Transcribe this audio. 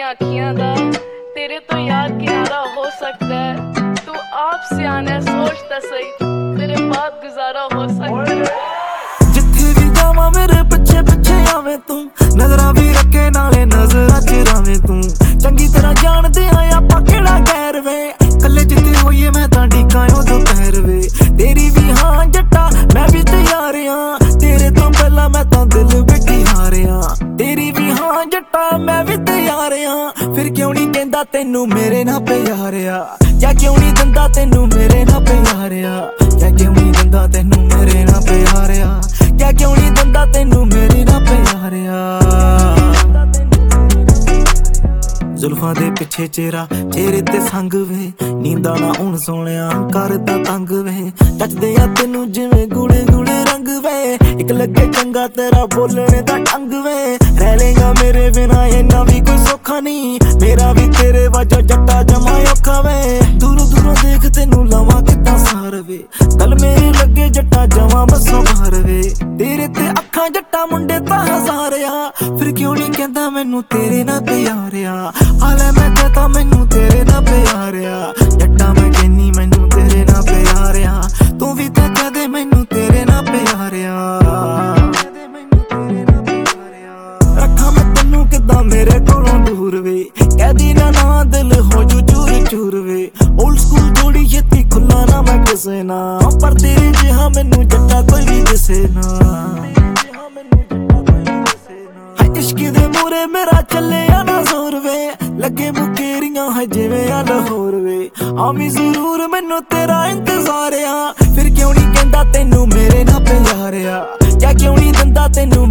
तेरिया अखियां दा तेरे तो यार किनारा हो सकता है। तू आप सियाने सोच ता सही तेरे बाद गुजारा हो सकता है। जिथे भी जावां मेरे पिछे पिछे आवे तू, नजरां भी रखे नाले नजरां च रावे तू। चंगी तरह जानदे आ आपां किहड़ा गैर वे, कल्ले जिथे होईए मैं तां ढीकां दोपहर वे। तेरी भी हां जट्टा मैं भी तैयार आ, तेरे तो पहला मैं तां दिल बैठी हारिया। तेरी भी हां जट्टा मैं भी तैयार आ, फिर क्यों नहीं कहंदा तैनू मेरे नाल प्यार आ, या क्यों नहीं दिंदा तैनू मेरे नाल प्यार आ, या क्यों नहीं दिंदा तैनू मेरे नाल प्यार आ, या क्यों नहीं दिंदा तैनू मेरे नाल प्यार आ। जुल्फां दे पिछे चेहरा चेहरे ते संग वे, नींदा ना हुण सोहणिया करदा तंग वे। टचदे आ तैनू जिवें गूड़े गूड़े रंग वे, इक लगे चंगा तेरा बोलने दा ढंग वे। रह लेगा मेरे बिना इन्ना भी कोई सौखा नहीं, मेरा भी तेरे वजह जट्टा जमा औखा वे। दूरों दूरों देख तैनू लवां किद्दां सार वे, कल मेरे लगे जट्टा जमा बसों बाहर वे। तेरे ते अखां जट्टा मुंडे तां हज़ार आ, फिर क्यों नहीं कहंदा मैनू तेरे नाल प्यार आ। हाले मैं कहता मैनू तेरे नाल प्यार आ, जट्टा मैं कहनी मैनू तेरे नाल प्यार आ, तू भी तां कह दे मैनू तेरे नाल प्यार आ। रखा मैं तैनू किद्दां मेरे कोलों दूर वे, कहदी ना ना दिल हो जू चूर चूर वे। ओल्ड स्कूल थोड़ी छेती खुला ना मैं किसे ना, पर तेरे जिहा मैनू जट्टा कोई भी दिसे ना। इश्क दे मूरे मेरा चले ना जोर वे, लगे मुकेरियां है जिवें आ लाहौर वे। आमी जरूर मैनू तेरा इंतजार आ, फिर क्यों नहीं कहंदा तैनू मेरे नाल प्यार आ, या क्यों नहीं दिंदा तैनू